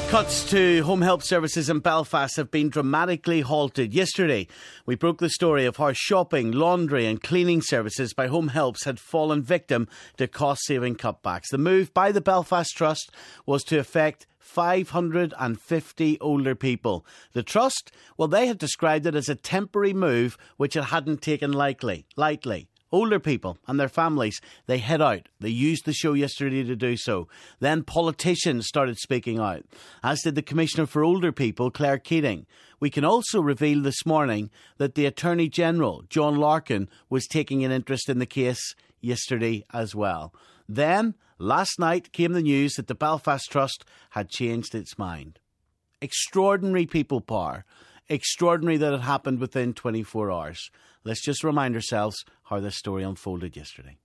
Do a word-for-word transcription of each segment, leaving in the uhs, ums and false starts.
Cuts to home help services in Belfast have been dramatically halted. Yesterday, we broke the story of how shopping, laundry and cleaning services by home helps had fallen victim to cost-saving cutbacks. The move by the Belfast Trust was to affect five hundred fifty older people. The Trust, well, they had described it as a temporary move which it hadn't taken lightly. lightly. Older people and their families, they hid out. They used the show yesterday to do so. Then politicians started speaking out, as did the Commissioner for Older People, Claire Keating. We can also reveal this morning that the Attorney General, John Larkin, was taking an interest in the case yesterday as well. Then, last night, came the news that the Belfast Trust had changed its mind. Extraordinary people power. Extraordinary that it happened within twenty-four hours. Let's just remind ourselves how this story unfolded yesterday.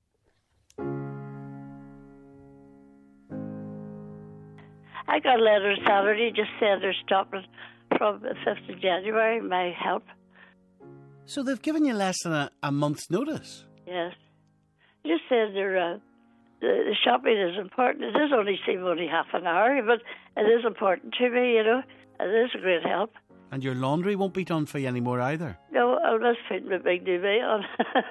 I got a letter Saturday just saying they're stopping from the fifth of January, my help. So they've given you less than a, a month's notice? Yes. Just said they're, uh, the, the shopping is important. It does only seem only half an hour, but it is important to me, you know. It is a great help. And your laundry won't be done for you anymore either? No, I'm not putting a big duvet on.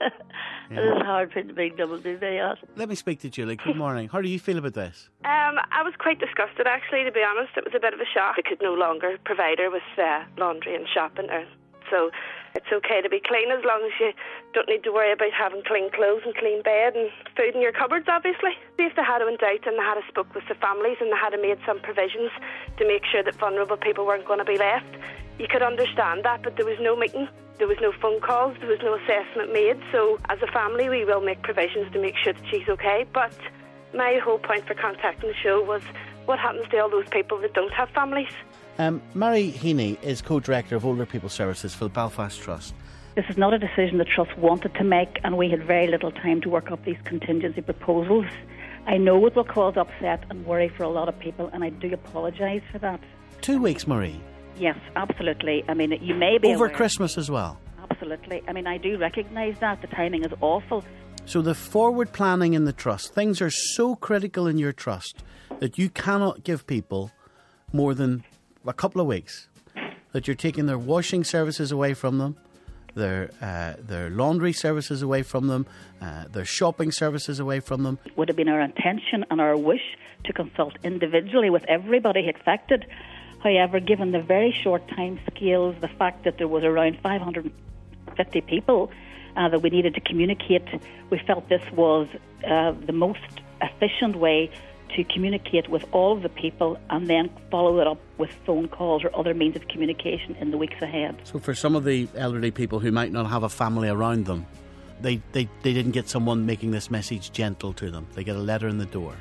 Yeah. It is hard putting a big double duvet on. Let me speak to Julie. Good morning. How do you feel about this? Um, I was quite disgusted, actually, to be honest. It was a bit of a shock. I could no longer provide her with uh, laundry and shopping. Or, so it's okay to be clean as long as you don't need to worry about having clean clothes and clean bed and food in your cupboards, obviously. If they had went out and they had spoke with the families and they had made some provisions to make sure that vulnerable people weren't going to be left, you could understand that, but there was no meeting, there was no phone calls, there was no assessment made. So as a family we will make provisions to make sure that she's okay. But my whole point for contacting the show was what happens to all those people that don't have families. Um, Mary Heaney is co-director of Older People Services for the Belfast Trust. This is not a decision the Trust wanted to make, and we had very little time to work up these contingency proposals. I know it will cause upset and worry for a lot of people, and I do apologise for that. Two weeks, Marie? Yes, absolutely. I mean, you may be over aware. Christmas as well? Absolutely. I mean, I do recognise that. The timing is awful. So the forward planning in the Trust, things are so critical in your Trust that you cannot give people more than a couple of weeks, that you're taking their washing services away from them, their uh, their laundry services away from them, uh, their shopping services away from them. It would have been our intention and our wish to consult individually with everybody affected. However, given the very short time scales, the fact that there was around five hundred fifty people uh, that we needed to communicate, we felt this was uh, the most efficient way to communicate with all of the people and then follow it up with phone calls or other means of communication in the weeks ahead. So for some of the elderly people who might not have a family around them, they, they, they didn't get someone making this message gentle to them. They get a letter in the door.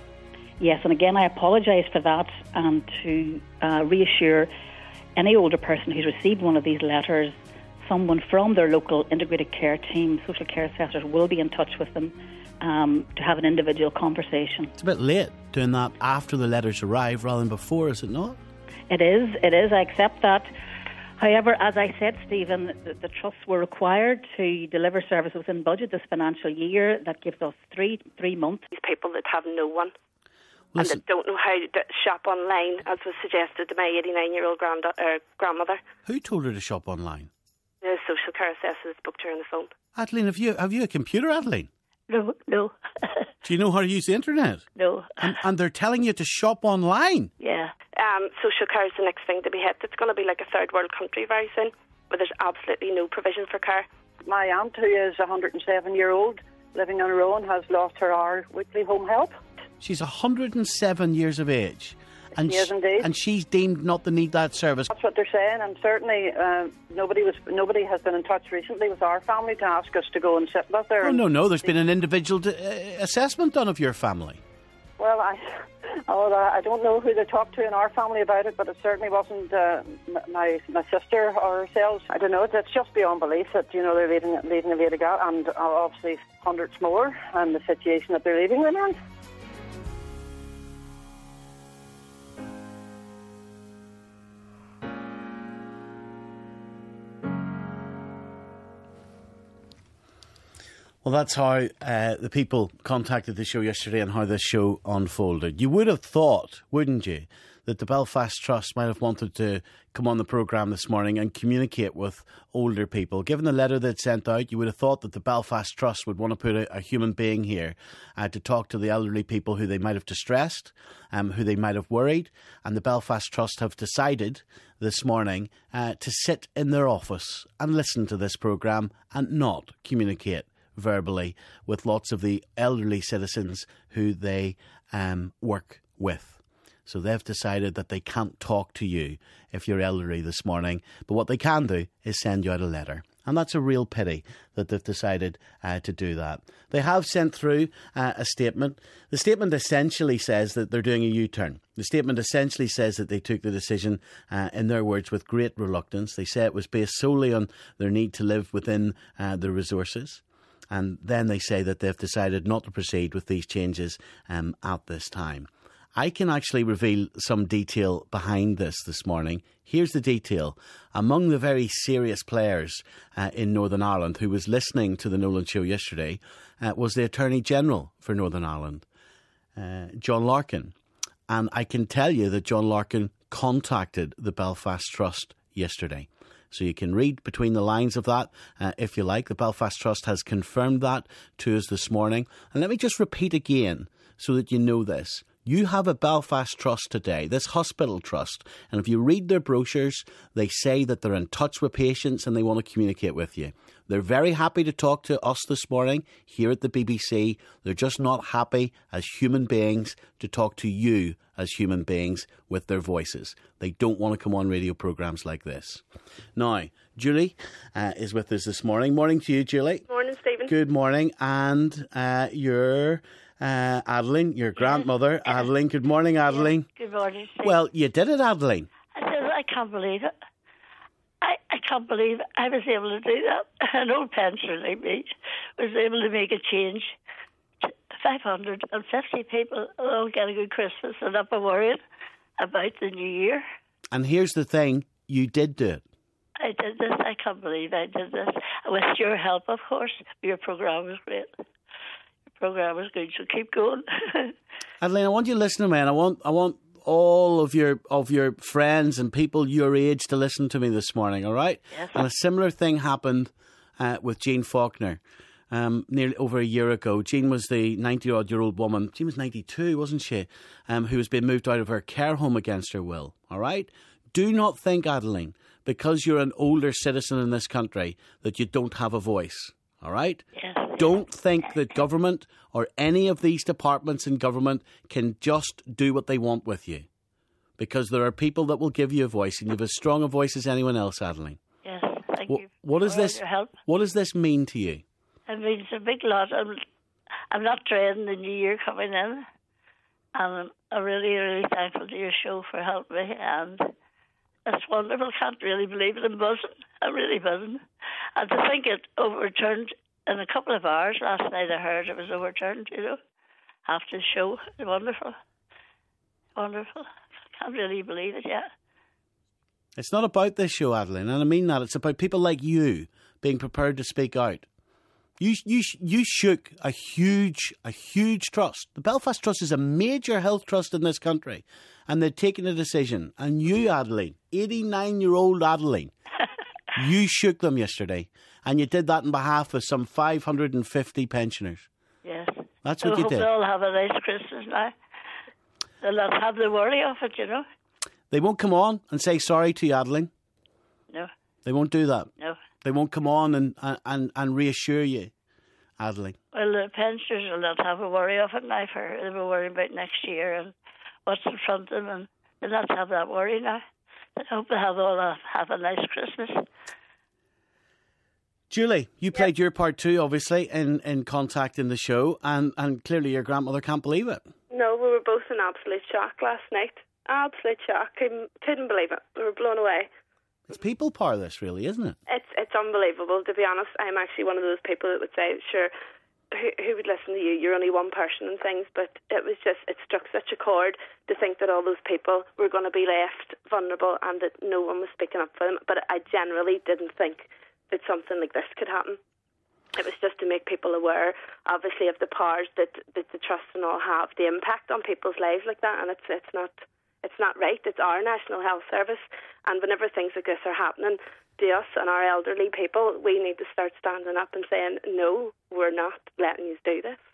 Yes, and again, I apologise for that, and to uh, reassure any older person who's received one of these letters, someone from their local integrated care team, social care assessors, will be in touch with them um, to have an individual conversation. It's a bit late doing that after the letters arrive rather than before, is it not? It is, it is, I accept that. However, as I said, Stephen, the, the trusts were required to deliver services within budget this financial year. That gives us three three months. These people that have no one. Listen. And that don't know how to shop online, as was suggested to my eighty-nine-year-old grand- uh, grandmother. Who told her to shop online? The social care assessor spoke to her on the phone. Adeline, have you have you a computer, Adeline? No, no. Do you know how to use the internet? No. And, and they're telling you to shop online? Yeah. Um, social care is the next thing to be hit. It's going to be like a third world country very soon, where there's absolutely no provision for care. My aunt, who is one hundred seven year old, living on her own, has lost her hour weekly home help. She's one hundred seven years of age. And She is indeed. And she's deemed not to need that service. That's what they're saying, and certainly uh, nobody was nobody has been in touch recently with our family to ask us to go and sit with her. Oh, no, no, there's been an individual d- uh, assessment done of your family. Well, I, oh, I don't know who they talked to in our family about it, but it certainly wasn't uh, my my sister or ourselves. I don't know. It's just beyond belief that, you know, they're leaving leaving a lady girl, and obviously hundreds more, and the situation that they're leaving them in. Well, that's how uh, the people contacted the show yesterday and how this show unfolded. You would have thought, wouldn't you, that the Belfast Trust might have wanted to come on the programme this morning and communicate with older people. Given the letter they'd sent out, you would have thought that the Belfast Trust would want to put a, a human being here uh, to talk to the elderly people who they might have distressed, um, who they might have worried. And the Belfast Trust have decided this morning uh, to sit in their office and listen to this programme and not communicate verbally with lots of the elderly citizens who they um, work with. So they've decided that they can't talk to you if you're elderly this morning, but what they can do is send you out a letter. And that's a real pity that they've decided uh, to do that. They have sent through uh, a statement. The statement essentially says that they're doing a U-turn. The statement essentially says that they took the decision, uh, in their words, with great reluctance. They say it was based solely on their need to live within uh, the resources. And then they say that they've decided not to proceed with these changes um, at this time. I can actually reveal some detail behind this this morning. Here's the detail. Among the very serious players uh, in Northern Ireland who was listening to the Nolan Show yesterday uh, was the Attorney-General for Northern Ireland, uh, John Larkin. And I can tell you that John Larkin contacted the Belfast Trust yesterday. So you can read between the lines of that uh, if you like. The Belfast Trust has confirmed that to us this morning. And let me just repeat again so that you know this. You have a Belfast Trust today, this hospital trust, and if you read their brochures, they say that they're in touch with patients and they want to communicate with you. They're very happy to talk to us this morning here at the B B C. They're just not happy as human beings to talk to you as human beings with their voices. They don't want to come on radio programmes like this. Now, Julie uh, is with us this morning. Morning to you, Julie. Morning, Stephen. Good morning, and uh, you're... Uh, Adeline, your grandmother. Adeline, good morning, Adeline. Yeah, good morning, Steve. Well, you did it, Adeline. I said, I can't believe it. I, I can't believe I was able to do that. An old pensioner like me was able to make a change. five hundred fifty people all get a good Christmas and not be worried about the new year. And here's the thing, you did do it. I did this. I can't believe I did this. With your help, of course. Your programme was great. Program is good, so keep going. Adeline, I want you to listen to me, and I want I want all of your of your friends and people your age to listen to me this morning, all right? Yes. And a similar thing happened uh, with Jean Faulkner um, nearly over a year ago. Jean was the ninety-odd-year-old woman. Jean was ninety-two, wasn't she? Um, who was being moved out of her care home against her will, all right? Do not think, Adeline, because you're an older citizen in this country, that you don't have a voice, all right? Yes. Don't think that government or any of these departments in government can just do what they want with you. Because there are people that will give you a voice, and you have as strong a voice as anyone else, Adeline. Yes, thank What, you. what is for all this? your help. What does this mean to you? It means a big lot. I'm, I'm not dreading the new year coming in. And I'm really, really thankful to your show for helping me. And it's wonderful. Can't really believe it. I'm buzzing. I'm really buzzing. And to think it overturned in a couple of hours. Last night I heard it was overturned, you know, after the show. Wonderful. Wonderful. Can't really believe it yet. It's not about this show, Adeline, and I mean that. It's about people like you being prepared to speak out. You you you shook a huge a huge trust. The Belfast Trust is a major health trust in this country, and they've taken a decision. And you, Adeline, eighty-nine-year-old Adeline, you shook them yesterday, and you did that on behalf of some five hundred fifty pensioners. Yes. That's So what I you hope did. they'll have a nice Christmas now. They'll not have the worry of it, you know. They won't come on and say sorry to you, Adeline. No, They won't do that. no. They won't come on and, and, and reassure you, Adeline. Well, the pensioners will not have a worry of it now. For they'll be worrying about next year and what's in front of them, and they'll not have that worry now. I hope they have all a, have a nice Christmas. Julie, you played your part too, obviously, in, in contacting the show, and, and clearly your grandmother can't believe it. No, we were both in absolute shock last night. Absolute shock. Couldn't, couldn't believe it. We were blown away. It's people power, this really, isn't it? It's it's unbelievable, to be honest. I'm actually one of those people that would say, sure, who, who would listen to you? You're only one person and things, but it was just, it struck such a chord to think that all those people were going to be left vulnerable and that no one was speaking up for them. But I generally didn't think that something like this could happen. It was just to make people aware, obviously, of the powers that, that the trusts and all have, the impact on people's lives like that, and it's it's not... It's It's not right. It's our National Health Service, and whenever things like this are happening to us and our elderly people, we need to start standing up and saying, no, we're not letting you do this.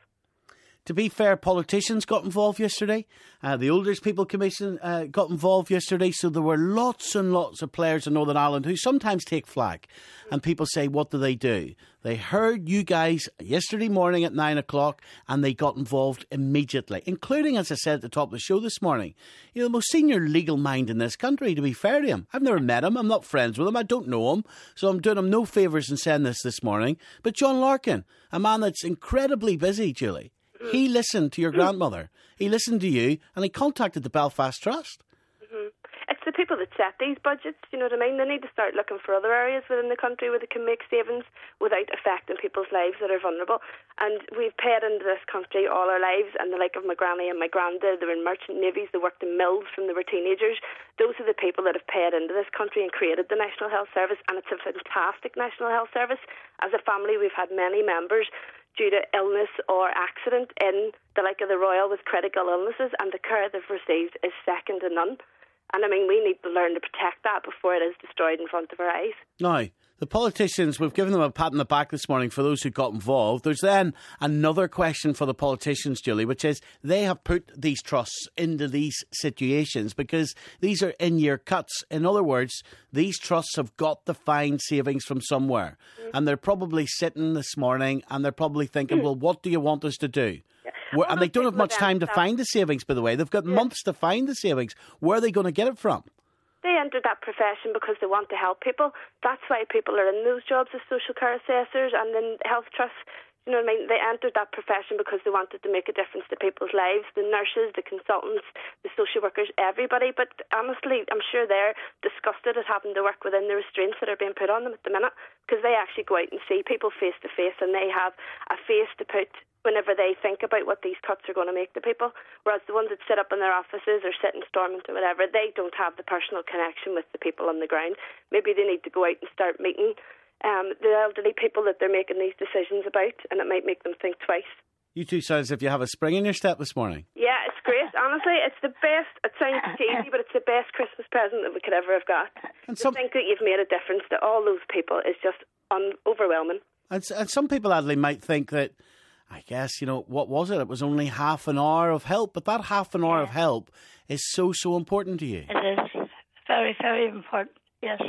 To be fair, politicians got involved yesterday. Uh, the Olders People Commission uh, got involved yesterday. So there were lots and lots of players in Northern Ireland who sometimes take flack. And people say, what do they do? They heard you guys yesterday morning at nine o'clock and they got involved immediately, including, as I said at the top of the show this morning, you know, the most senior legal mind in this country, to be fair to him. I've never met him. I'm not friends with him. I don't know him. So I'm doing him no favours in saying this this morning. But John Larkin, a man that's incredibly busy, Julie. He listened to your grandmother, he listened to you, and he contacted the Belfast Trust. Mm-hmm. It's the people that set these budgets, you know what I mean? They need to start looking for other areas within the country where they can make savings without affecting people's lives that are vulnerable. And we've paid into this country all our lives, and the like of my granny and my granddad, they were in merchant navies, they worked in mills from they were teenagers. Those are the people that have paid into this country and created the National Health Service, and it's a fantastic National Health Service. As a family, we've had many members due to illness or accident in the like of the Royal with critical illnesses, and the care they've received is second to none. And I mean, we need to learn to protect that before it is destroyed in front of our eyes. Now, the politicians, we've given them a pat on the back this morning for those who got involved. There's then another question for the politicians, Julie, which is they have put these trusts into these situations because these are in-year cuts. In other words, these trusts have got to find savings from somewhere. Mm. And they're probably sitting this morning and they're probably thinking, mm. well, what do you want us to do? Yeah. Well, and they don't have much time to find the savings, by the way. They've got yeah. months to find the savings. Where are they going to get it from? They entered that profession because they want to help people. That's why people are in those jobs as social care assessors and in health trusts. You know what I mean? They entered that profession because they wanted to make a difference to people's lives, the nurses, the consultants, the social workers, everybody. But honestly, I'm sure they're disgusted at having to work within the restraints that are being put on them at the minute, because they actually go out and see people face to face and they have a face to put whenever they think about what these cuts are going to make to people, whereas the ones that sit up in their offices or sit in Stormont or whatever, they don't have the personal connection with the people on the ground. Maybe they need to go out and start meeting um, the elderly people that they're making these decisions about, and it might make them think twice. You two sound as if you have a spring in your step this morning. Yeah, it's great. Honestly, it's the best. It sounds cheesy, but it's the best Christmas present that we could ever have got. And some... to think that you've made a difference to all those people is just un- overwhelming. And, and some people, Adeline, might think that, I guess, you know, what was it? It was only half an hour of help, but that half an hour of help is so, so important to you. It is very, very important, yes.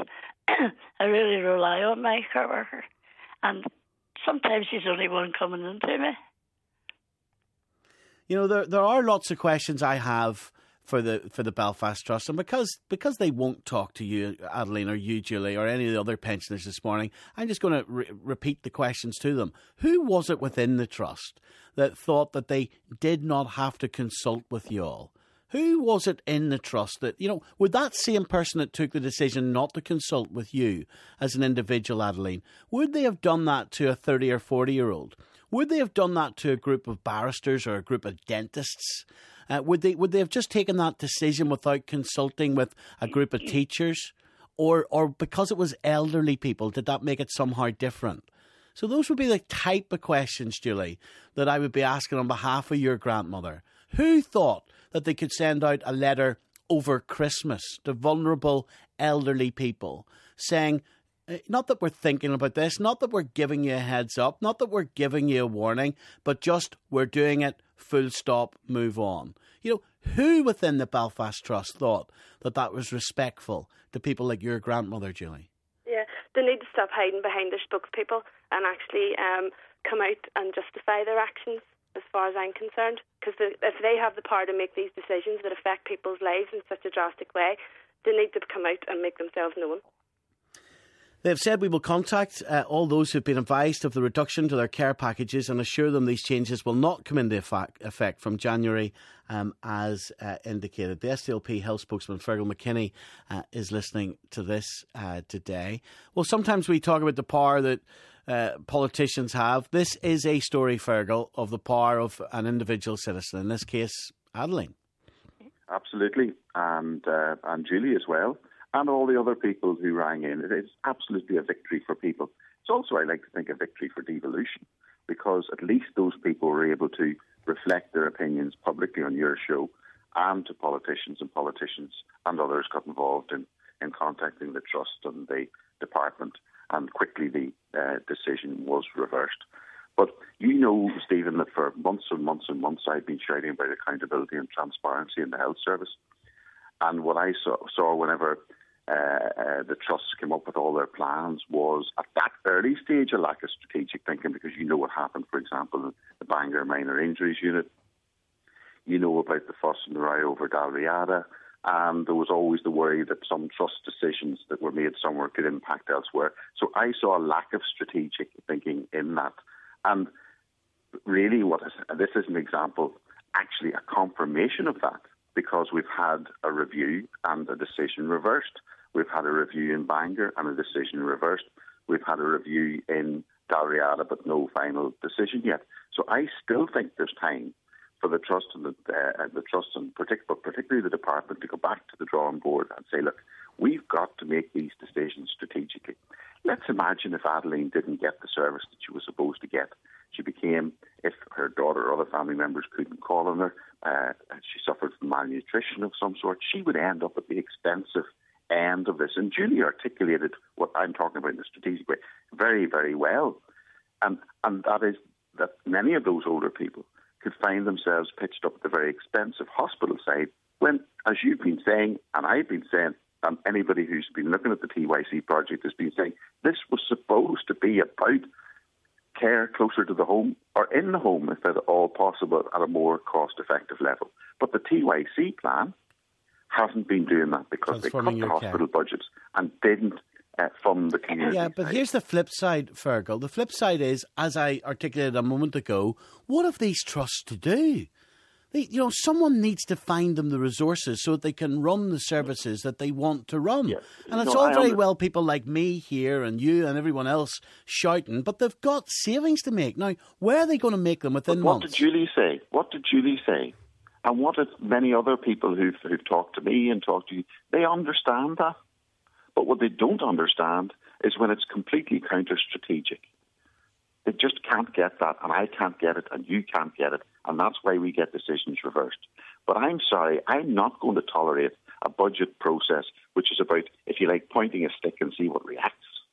I really rely on my care worker, and sometimes she's only one coming in to me. You know, there there are lots of questions I have for the for the Belfast Trust, and because because they won't talk to you, Adeline, or you, Julie, or any of the other pensioners this morning, I'm just going to re- repeat the questions to them. Who was it within the Trust that thought that they did not have to consult with you all? Who was it in the Trust that, you know, would that same person that took the decision not to consult with you as an individual, Adeline, would they have done that to a thirty or forty-year-old? Would they have done that to a group of barristers or a group of dentists? Uh, would they would they have just taken that decision without consulting with a group of teachers? Or or because it was elderly people, did that make it somehow different? So those would be the type of questions, Julie, that I would be asking on behalf of your grandmother. Who thought that they could send out a letter over Christmas to vulnerable elderly people saying, not that we're thinking about this, not that we're giving you a heads up, not that we're giving you a warning, but just we're doing it, full stop, move on. You know, who within the Belfast Trust thought that that was respectful to people like your grandmother, Julie? Yeah, they need to stop hiding behind their spokespeople and actually um, come out and justify their actions, as far as I'm concerned. Because if they have the power to make these decisions that affect people's lives in such a drastic way, they need to come out and make themselves known. They've said we will contact uh, all those who've been advised of the reduction to their care packages and assure them these changes will not come into effect from January um, as uh, indicated. The S D L P health spokesman Fergal McKinney uh, is listening to this uh, today. Well, sometimes we talk about the power that uh, politicians have. This is a story, Fergal, of the power of an individual citizen, in this case, Adeline. Absolutely, and uh, and Julie as well. And all the other people who rang in. It is absolutely a victory for people. It's also, I like to think, a victory for devolution, because at least those people were able to reflect their opinions publicly on your show and to politicians, and politicians and others got involved in, in contacting the trust and the department, and quickly the uh, decision was reversed. But you know, Stephen, that for months and months and months I've been shouting about accountability and transparency in the health service. And what I saw, saw whenever uh, uh, the trusts came up with all their plans was, at that early stage, a lack of strategic thinking, because you know what happened, for example, in the Bangor Minor Injuries Unit. You know about the fuss and the row over Dalriada, and there was always the worry that some trust decisions that were made somewhere could impact elsewhere. So I saw a lack of strategic thinking in that. And really, what is, this is an example, actually a confirmation of that, because we've had a review and a decision reversed. We've had a review in Bangor and a decision reversed. We've had a review in Dalriada, but no final decision yet. So I still think there's time for the trust and the, uh, the trust and partic- but particularly the department to go back to the drawing board and say, look, we've got to make these decisions strategically. Let's imagine if Adeline didn't get the service that she was supposed to get. She became, if her daughter or other family members couldn't call on her, uh, she suffered from malnutrition of some sort, she would end up at the expensive end of this. And Julie articulated what I'm talking about in a strategic way very, very well. And, and that is that many of those older people could find themselves pitched up at the very expensive hospital side when, as you've been saying, and I've been saying, and anybody who's been looking at the T Y C project has been saying, this was supposed to be about care closer to the home or in the home, if at all possible, at a more cost-effective level. But the T Y C plan hasn't been doing that because they cut the hospital care budgets and didn't uh, fund the community. Yeah, but side. Here's the flip side, Fergal. The flip side is, as I articulated a moment ago, what have these trusts to do? They, you know, someone needs to find them the resources so that they can run the services that they want to run. Yes. And it's no, all I very under- well people like me here and you and everyone else shouting, but they've got savings to make. Now, where are they going to make them within but what months? What did Julie say? What did Julie say? And what did many other people who've, who've talked to me and talked to you, they understand that. But what they don't understand is when it's completely counter-strategic. They just can't get that, and I can't get it, and you can't get it, and that's why we get decisions reversed. But I'm sorry, I'm not going to tolerate a budget process which is about, if you like, pointing a stick and see what reacts.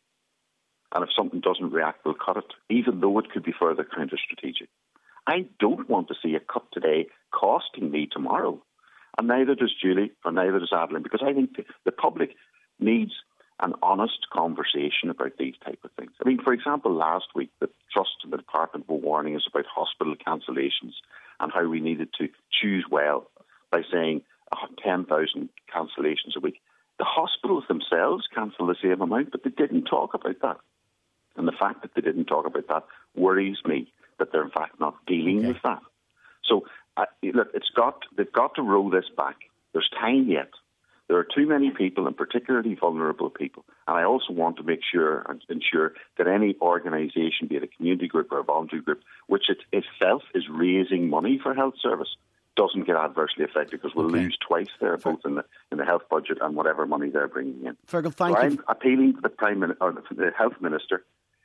And if something doesn't react, we'll cut it, even though it could be further counter-strategic. I don't want to see a cut today costing me tomorrow, and neither does Julie, or neither does Adeline, because I think the public needs an honest conversation about these type of things. I mean, for example, last week, the Trust and the Department were warning us about hospital cancellations and how we needed to choose well by saying oh, ten thousand cancellations a week. The hospitals themselves cancel the same amount, but they didn't talk about that. And the fact that they didn't talk about that worries me, that they're in fact not dealing okay. with that. So, uh, look, it's got, they've got to roll this back. There's time yet. There are too many people, and particularly vulnerable people. And I also want to make sure and ensure that any organisation, be it a community group or a voluntary group, which it itself is raising money for health service, doesn't get adversely affected, because we'll okay. lose twice there, both in the in the health budget and whatever money they're bringing in. Fergal, thank so you. I'm appealing to the Prime Minister, or the Health Minister,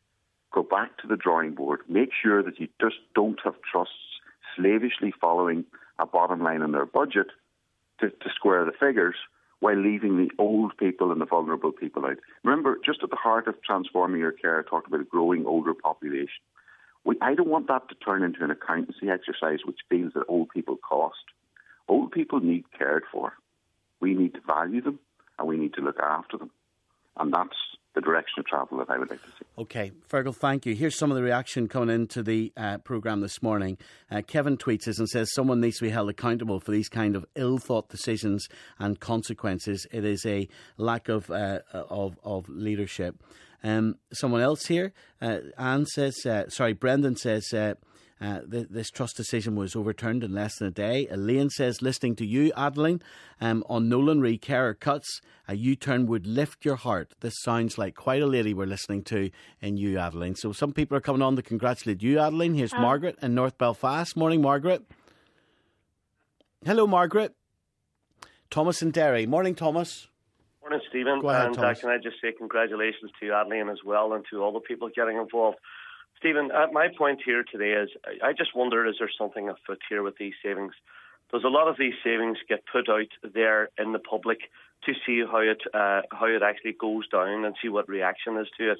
go back to the drawing board. Make sure that you just don't have trusts slavishly following a bottom line in their budget to, to square the figures, while leaving the old people and the vulnerable people out. Remember, just at the heart of transforming your care, I talked about a growing older population. We, I don't want that to turn into an accountancy exercise which feels that old people cost. Old people need cared for. We need to value them, and we need to look after them. And that's the direction of travel that I would like to see. OK, Fergal, thank you. Here's some of the reaction coming into the uh, programme this morning. Uh, Kevin tweets us and says, someone needs to be held accountable for these kind of ill-thought decisions and consequences. It is a lack of uh, of, of leadership. Um, someone else here, uh, Anne says, uh, sorry, Brendan says, uh, Uh, th- this trust decision was overturned in less than a day. Elaine says, listening to you, Adeline, um, on Nolan Re carer cuts, a U-turn would lift your heart. This sounds like quite a lady we're listening to in you, Adeline. So some people are coming on to congratulate you, Adeline. Here's uh, Margaret in North Belfast. Morning, Margaret. Hello, Margaret. Thomas in Derry. Morning, Thomas. Morning, Stephen. Go ahead, and Thomas. Uh, can I just say congratulations to you, Adeline, as well, and to all the people getting involved. Stephen, uh, my point here today is I just wonder, is there something afoot here with these savings? There's a lot of these savings get put out there in the public to see how it uh, how it actually goes down and see what reaction is to it.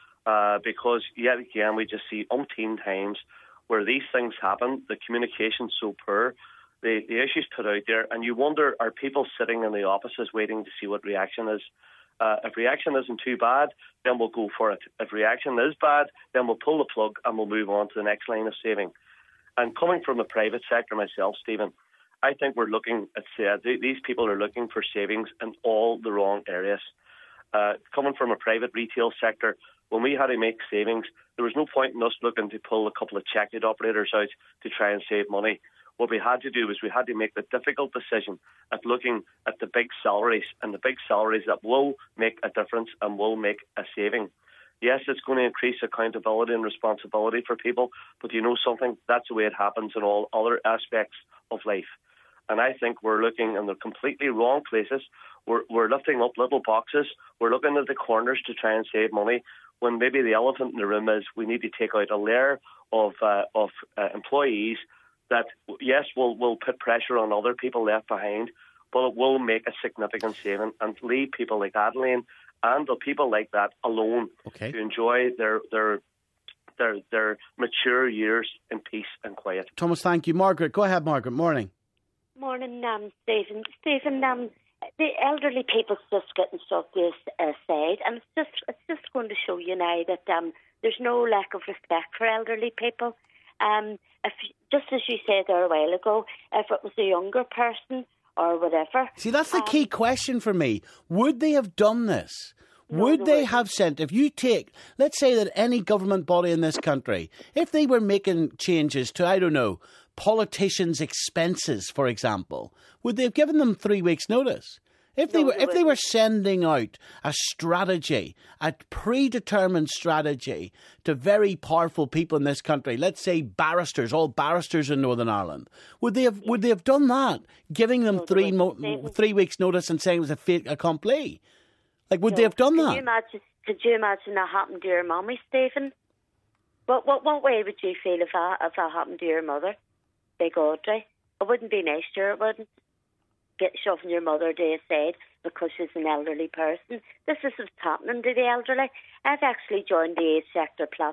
Uh, because yet again, we just see umpteen times where these things happen, the communication's so poor, the, the issues put out there, and you wonder, are people sitting in the offices waiting to see what reaction is? Uh, if reaction isn't too bad, then we'll go for it. If reaction is bad, then we'll pull the plug and we'll move on to the next line of saving. And coming from the private sector myself, Stephen, I think we're looking at, uh, th- these people are looking for savings in all the wrong areas. Uh, coming from a private retail sector, when we had to make savings, there was no point in us looking to pull a couple of checkout operators out to try and save money. What we had to do was we had to make the difficult decision at looking at the big salaries, and the big salaries that will make a difference and will make a saving. Yes, it's going to increase accountability and responsibility for people, but you know something? That's the way it happens in all other aspects of life. And I think we're looking in the completely wrong places. We're, we're lifting up little boxes. We're looking at the corners to try and save money, when maybe the elephant in the room is we need to take out a layer of uh, of uh, employees that, yes, will will put pressure on other people left behind, but it will make a significant saving and leave people like Adeline and the people like that alone okay. to enjoy their their their their mature years in peace and quiet. Thomas, thank you. Margaret, go ahead, Margaret. Morning. Morning, um, Stephen. Stephen, um, the elderly people's just getting stuff this uh, aside, and it's just it's just going to show you now that um, there's no lack of respect for elderly people. Um, if just as you said there a while ago, if it was a younger person or whatever. See, that's the um, key question for me. Would they have done this? No, Would they they wouldn't. have sent, if you take, let's say that any government body in this country, if they were making changes to, I don't know, politicians' expenses, for example, would they have given them three weeks' notice? If they No, were, they if they were wouldn't. sending out a strategy, a predetermined strategy to very powerful people in this country, let's say barristers, all barristers in Northern Ireland, would they have would they have done that, giving them No, they three mo- wouldn't. They- three weeks' notice and saying it was a fait accompli? Like, would No. they have done Could that? You imagine, could you imagine that happened to your mummy, Stephen? What what what way would you feel if that if that happened to your mother? Big Audrey. It wouldn't be nice, sure it wouldn't. Get shoving your mother to the side because she's an elderly person. This is what's happening to the elderly. I've actually joined the eighth sector platform